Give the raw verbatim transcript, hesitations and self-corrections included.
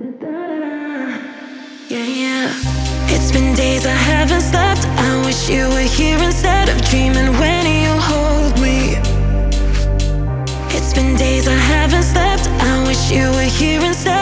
Yeah, yeah. It's been days I haven't slept. I wish you were here instead of dreaming when you hold me. It's been days I haven't slept. I wish you were here instead